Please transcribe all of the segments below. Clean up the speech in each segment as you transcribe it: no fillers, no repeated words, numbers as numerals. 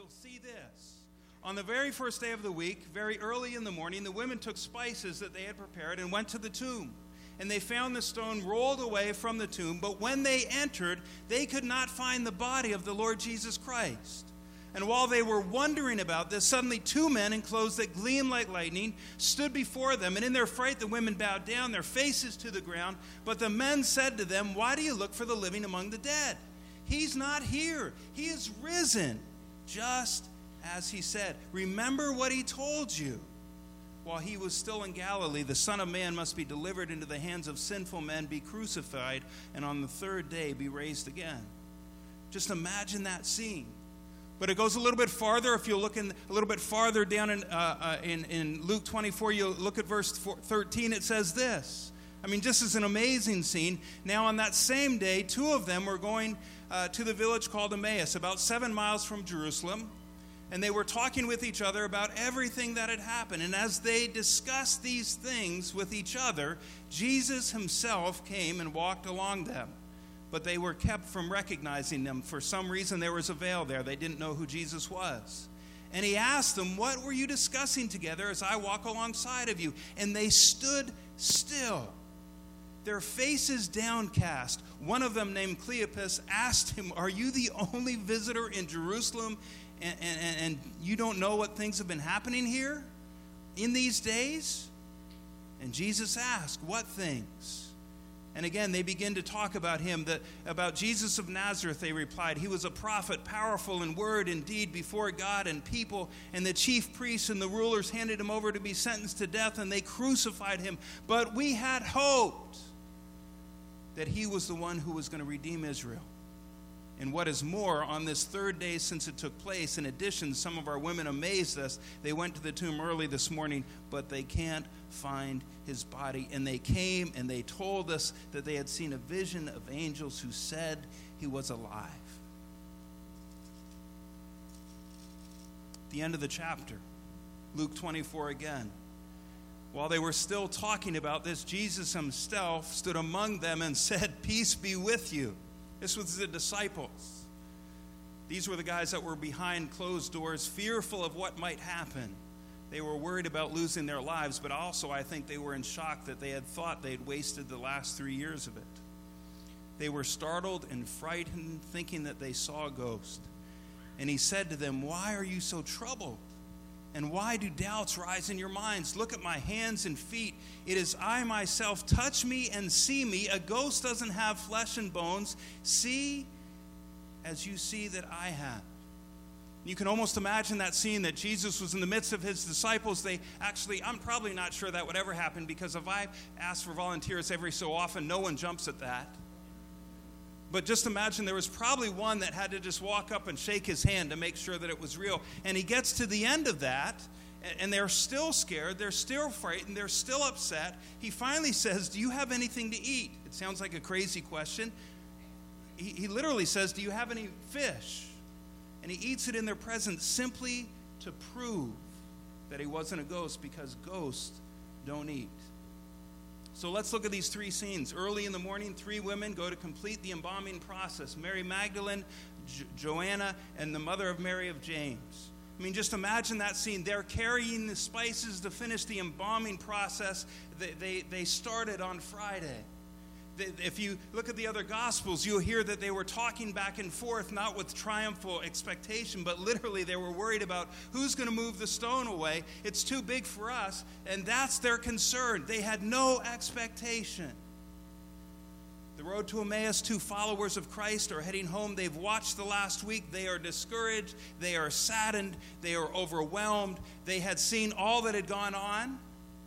you'll see this. On the very first day of the week, very early in the morning, the women took spices that they had prepared and went to the tomb. And they found the stone rolled away from the tomb, but when they entered, they could not find the body of the Lord Jesus Christ. And while they were wondering about this, suddenly two men in clothes that gleamed like lightning stood before them. And in their fright, the women bowed down, their faces to the ground. But the men said to them, "Why do you look for the living among the dead? He's not here. He is risen, just as he said. Remember what he told you. While he was still in Galilee, the Son of Man must be delivered into the hands of sinful men, be crucified, and on the third day be raised again." Just imagine that scene. But it goes a little bit farther. If you look a little bit farther down in Luke 24, you look at verse 13, it says this. I mean, just as an amazing scene. Now on that same day, two of them were going to the village called Emmaus, about 7 miles from Jerusalem. And they were talking with each other about everything that had happened. And as they discussed these things with each other, Jesus himself came and walked along them. But they were kept from recognizing them. For some reason, there was a veil there. They didn't know who Jesus was. And he asked them, "What were you discussing together as I walk alongside of you?" And they stood still, their faces downcast. One of them, named Cleopas, asked him, "Are you the only visitor in Jerusalem and you don't know what things have been happening here in these days?" And Jesus asked, "What things?" And again, they begin to talk about him, about Jesus of Nazareth. They replied, "He was a prophet, powerful in word and deed before God and people. And the chief priests and the rulers handed him over to be sentenced to death, and they crucified him. But we had hoped that he was the one who was going to redeem Israel. And what is more, on this third day since it took place, in addition, some of our women amazed us. They went to the tomb early this morning, but they can't find his body. And they came and they told us that they had seen a vision of angels who said he was alive." The end of the chapter, Luke 24 again. While they were still talking about this, Jesus himself stood among them and said, "Peace be with you." This was the disciples. These were the guys that were behind closed doors, fearful of what might happen. They were worried about losing their lives, but also I think they were in shock that they had thought they'd wasted the last 3 years of it. They were startled and frightened, thinking that they saw a ghost. And he said to them, "Why are you so troubled? And why do doubts rise in your minds? Look at my hands and feet. It is I myself. Touch me and see me. A ghost doesn't have flesh and bones. See as you see that I have." You can almost imagine that scene that Jesus was in the midst of his disciples. I'm probably not sure that would ever happen, because if I ask for volunteers every so often, no one jumps at that. But just imagine there was probably one that had to just walk up and shake his hand to make sure that it was real. And he gets to the end of that, and they're still scared, they're still frightened, they're still upset. He finally says, "Do you have anything to eat?" It sounds like a crazy question. He literally says, "Do you have any fish?" And he eats it in their presence simply to prove that he wasn't a ghost, because ghosts don't eat. So let's look at these three scenes. Early in the morning, three women go to complete the embalming process. Mary Magdalene, Joanna, and the mother of Mary of James. I mean, just imagine that scene. They're carrying the spices to finish the embalming process. They started on Friday. If you look at the other Gospels, you'll hear that they were talking back and forth, not with triumphal expectation, but literally they were worried about who's going to move the stone away. It's too big for us, and that's their concern. They had no expectation. The road to Emmaus, two followers of Christ are heading home. They've watched the last week. They are discouraged. They are saddened. They are overwhelmed. They had seen all that had gone on,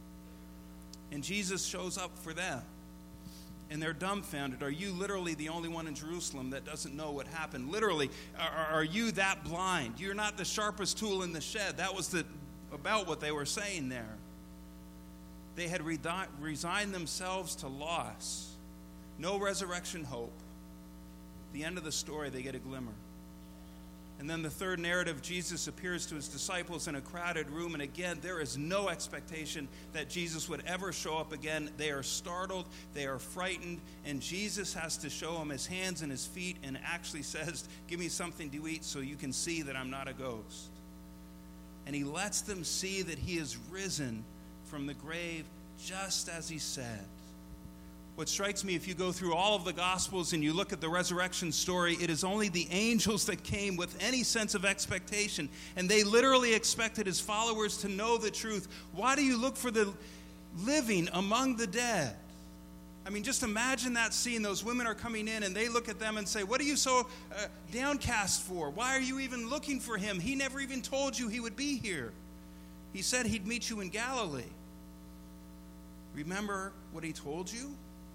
and Jesus shows up for them. And they're dumbfounded. Are you literally the only one in Jerusalem that doesn't know what happened? Literally, are you that blind? You're not the sharpest tool in the shed. That was about what they were saying there. They had resigned themselves to loss. No resurrection hope. At the end of the story, they get a glimmer. And then the third narrative, Jesus appears to his disciples in a crowded room. And again, there is no expectation that Jesus would ever show up again. They are startled. They are frightened. And Jesus has to show them his hands and his feet and actually says, give me something to eat so you can see that I'm not a ghost. And he lets them see that he is risen from the grave just as he said. What strikes me, if you go through all of the Gospels and you look at the resurrection story, it is only the angels that came with any sense of expectation. And they literally expected his followers to know the truth. Why do you look for the living among the dead? I mean, just imagine that scene. Those women are coming in and they look at them and say, what are you so downcast for? Why are you even looking for him? He never even told you he would be here. He said he'd meet you in Galilee. Remember what he told you?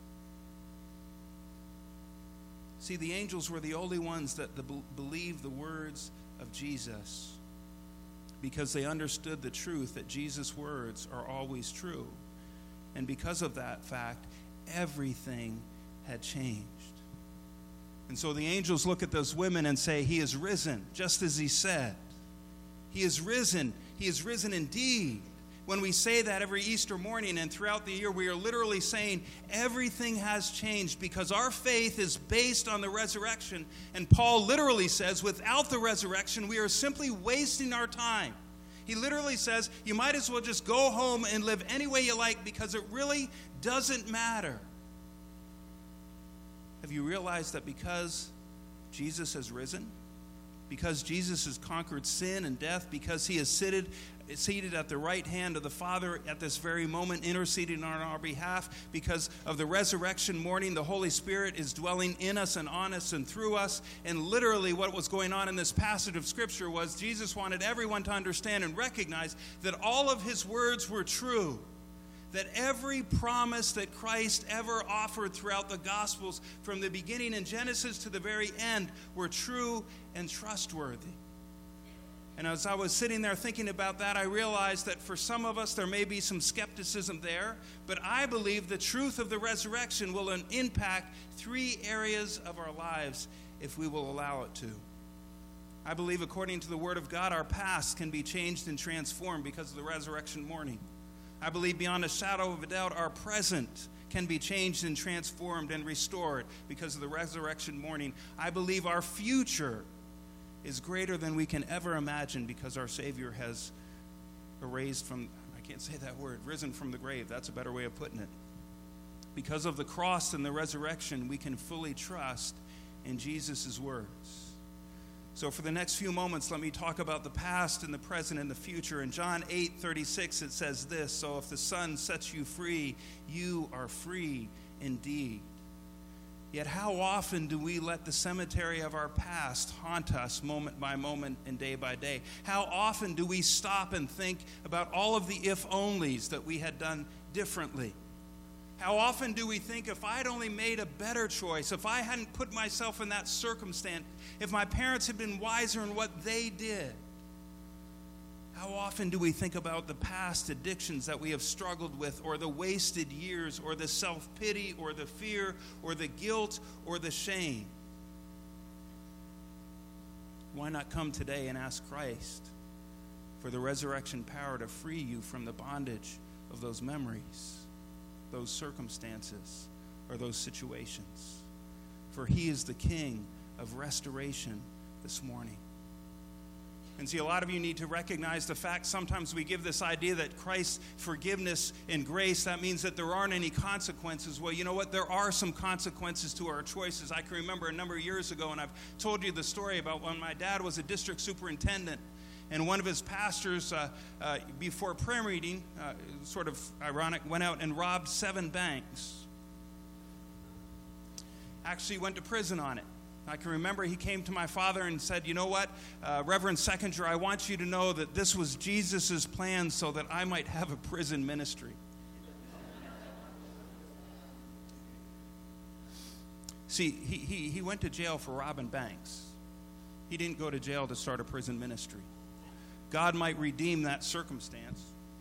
See, the angels were the only ones that believed the words of Jesus because they understood the truth that Jesus' words are always true. And because of that fact, everything had changed. And so the angels look at those women and say, he is risen, just as he said. He is risen. He is risen indeed. When we say that every Easter morning and throughout the year, we are literally saying everything has changed because our faith is based on the resurrection. And Paul literally says, without the resurrection, we are simply wasting our time. He literally says, you might as well just go home and live any way you like because it really doesn't matter. Have you realized that because Jesus has risen, because Jesus has conquered sin and death, because he is seated at the right hand of the Father at this very moment, interceding on our behalf, because of the resurrection morning, the Holy Spirit is dwelling in us and on us and through us. And literally what was going on in this passage of Scripture was Jesus wanted everyone to understand and recognize that all of his words were true, that every promise that Christ ever offered throughout the Gospels, from the beginning in Genesis to the very end, were true and trustworthy. And as I was sitting there thinking about that, I realized that for some of us there may be some skepticism there, but I believe the truth of the resurrection will impact 3 areas of our lives if we will allow it to. I believe, according to the Word of God, our past can be changed and transformed because of the resurrection morning. I believe beyond a shadow of a doubt our present can be changed and transformed and restored because of the resurrection morning. I believe our future is greater than we can ever imagine because our Savior has risen from the grave. That's a better way of putting it. Because of the cross and the resurrection, we can fully trust in Jesus' words. So for the next few moments, let me talk about the past and the present and the future. In John 8:36, it says this, so if the Son sets you free, you are free indeed. Yet how often do we let the cemetery of our past haunt us moment by moment and day by day? How often do we stop and think about all of the if-onlys that we had done differently? How often do we think, if I'd only made a better choice, if I hadn't put myself in that circumstance, if my parents had been wiser in what they did? How often do we think about the past addictions that we have struggled with, or the wasted years, or the self-pity, or the fear, or the guilt, or the shame? Why not come today and ask Christ for the resurrection power to free you from the bondage of those memories, those circumstances, or those situations? For he is the King of restoration this morning. And see, a lot of you need to recognize the fact sometimes we give this idea that Christ's forgiveness and grace, that means that there aren't any consequences. Well, you know what? There are some consequences to our choices. I can remember a number of years ago, and I've told you the story about when my dad was a district superintendent, and one of his pastors, before prayer meeting, sort of ironic, went out and robbed 7 banks. Actually went to prison on it. I can remember he came to my father and said, you know what, Reverend Seconder, I want you to know that this was Jesus' plan so that I might have a prison ministry. See, he went to jail for robbing banks. He didn't go to jail to start a prison ministry. God might redeem that circumstance.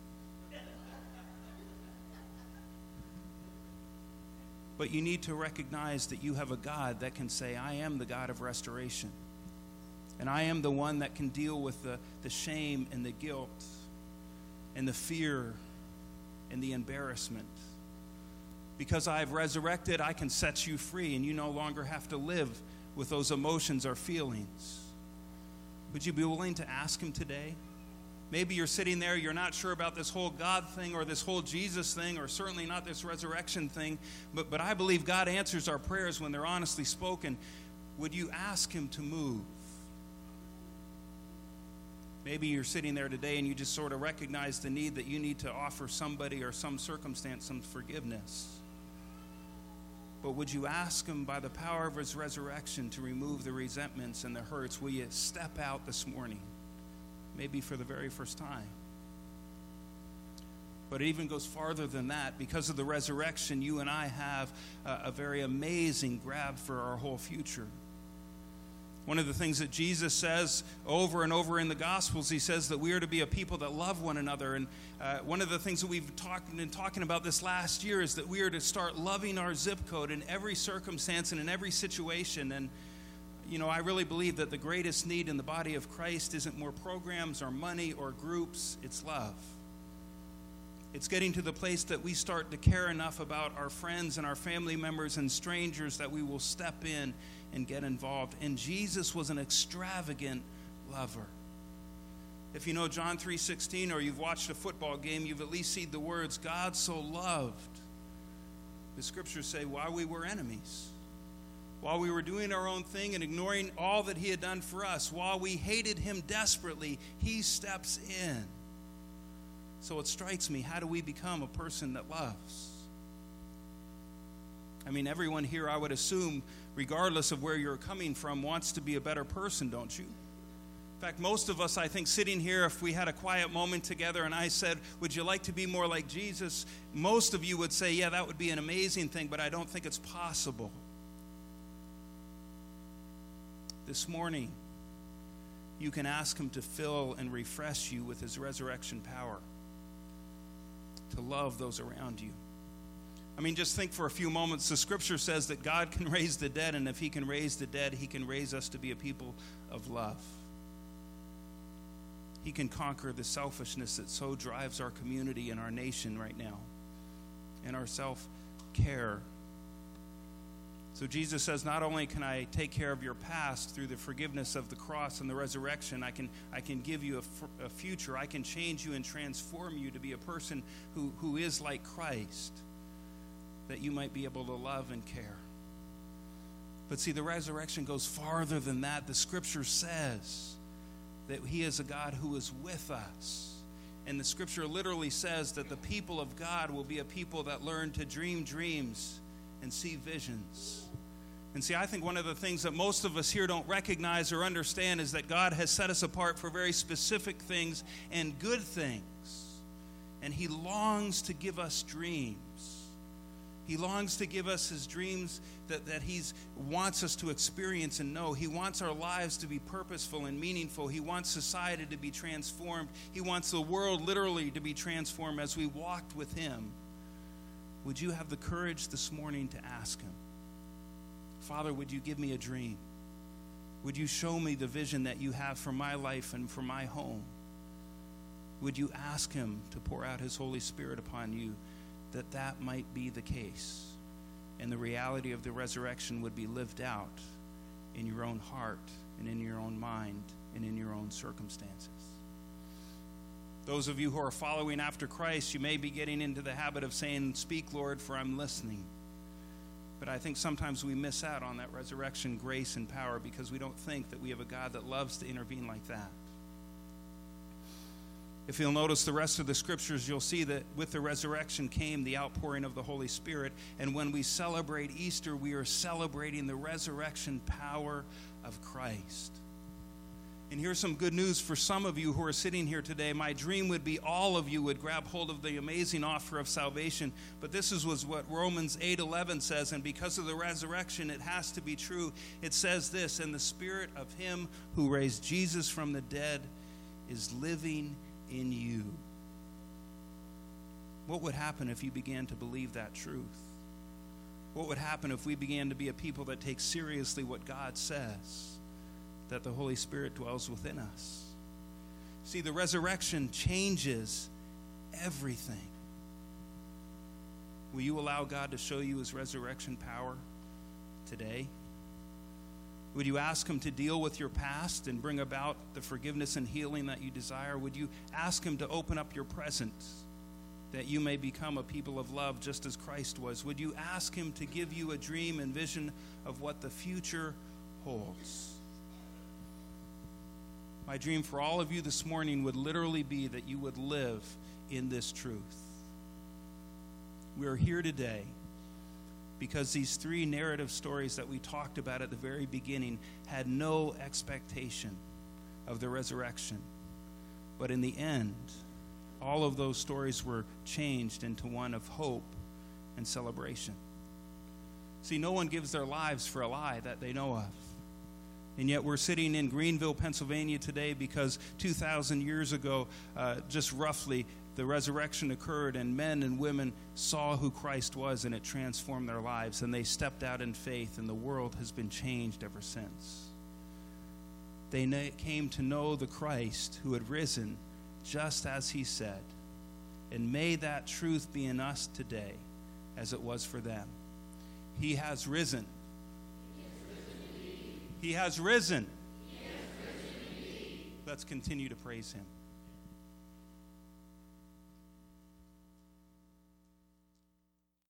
But you need to recognize that you have a God that can say, I am the God of restoration. And I am the one that can deal with the shame and the guilt and the fear and the embarrassment. Because I have resurrected, I can set you free, and you no longer have to live with those emotions or feelings. Would you be willing to ask him today? Maybe you're sitting there, you're not sure about this whole God thing or this whole Jesus thing, or certainly not this resurrection thing, but I believe God answers our prayers when they're honestly spoken. Would you ask him to move? Maybe you're sitting there today and you just sort of recognize the need that you need to offer somebody or some circumstance some forgiveness. But would you ask him by the power of his resurrection to remove the resentments and the hurts? Will you step out this morning? Maybe for the very first time. But it even goes farther than that. Because of the resurrection, you and I have a very amazing grab for our whole future. One of the things that Jesus says over and over in the Gospels, he says that we are to be a people that love one another. And one of the things that we've been talking about this last year is that we are to start loving our zip code in every circumstance and in every situation. And, you know, I really believe that the greatest need in the body of Christ isn't more programs or money or groups, it's love. It's getting to the place that we start to care enough about our friends and our family members and strangers that we will step in and get involved. And Jesus was an extravagant lover. If you know John 3:16 or you've watched a football game, you've at least seen the words, God so loved. The scriptures say, while we were enemies, while we were doing our own thing and ignoring all that he had done for us, while we hated him desperately, he steps in. So it strikes me, how do we become a person that loves? I mean, everyone here, I would assume, regardless of where you're coming from, wants to be a better person, don't you? In fact, most of us, I think, sitting here, if we had a quiet moment together and I said, would you like to be more like Jesus? Most of you would say, yeah, that would be an amazing thing, but I don't think it's possible. This morning, you can ask him to fill and refresh you with his resurrection power, to love those around you. I mean, just think for a few moments. The scripture says that God can raise the dead, and if he can raise the dead, he can raise us to be a people of love. He can conquer the selfishness that so drives our community and our nation right now, and our self-care. So Jesus says, not only can I take care of your past through the forgiveness of the cross and the resurrection, I can give you a future. I can change you and transform you to be a person who is like Christ, that you might be able to love and care. But see, the resurrection goes farther than that. The scripture says that he is a God who is with us. And the scripture literally says that the people of God will be a people that learn to dream dreams and see visions. And see, I think one of the things that most of us here don't recognize or understand is that God has set us apart for very specific things and good things. And he longs to give us dreams. He longs to give us his dreams that he wants us to experience and know. He wants our lives to be purposeful and meaningful. He wants society to be transformed. He wants the world literally to be transformed as we walked with him. Would you have the courage this morning to ask him? Father, would you give me a dream? Would you show me the vision that you have for my life and for my home? Would you ask him to pour out his Holy Spirit upon you, that might be the case, and the reality of the resurrection would be lived out in your own heart and in your own mind and in your own circumstances? Those of you who are following after Christ, you may be getting into the habit of saying, speak, Lord, for I'm listening. But I think sometimes we miss out on that resurrection grace and power because we don't think that we have a God that loves to intervene like that. If you'll notice the rest of the scriptures, you'll see that with the resurrection came the outpouring of the Holy Spirit. And when we celebrate Easter, we are celebrating the resurrection power of Christ. And here's some good news for some of you who are sitting here today. My dream would be all of you would grab hold of the amazing offer of salvation. But this was what Romans 8:11 says, and because of the resurrection, it has to be true. It says this, and the Spirit of him who raised Jesus from the dead is living in you. What would happen if you began to believe that truth? What would happen if we began to be a people that take seriously what God says? that the Holy Spirit dwells within us. See, the resurrection changes everything. Will you allow God to show you his resurrection power today? Would you ask him to deal with your past and bring about the forgiveness and healing that you desire? Would you ask him to open up your present that you may become a people of love just as Christ was? Would you ask him to give you a dream and vision of what the future holds? My dream for all of you this morning would literally be that you would live in this truth. We are here today because these three narrative stories that we talked about at the very beginning had no expectation of the resurrection. But in the end, all of those stories were changed into one of hope and celebration. See, no one gives their lives for a lie that they know of. And yet we're sitting in Greenville, Pennsylvania today because 2,000 years ago, just roughly, the resurrection occurred and men and women saw who Christ was and it transformed their lives. And they stepped out in faith and the world has been changed ever since. They came to know the Christ who had risen just as he said. And may that truth be in us today as it was for them. He has risen. He has risen. He has risen indeed. Let's continue to praise him.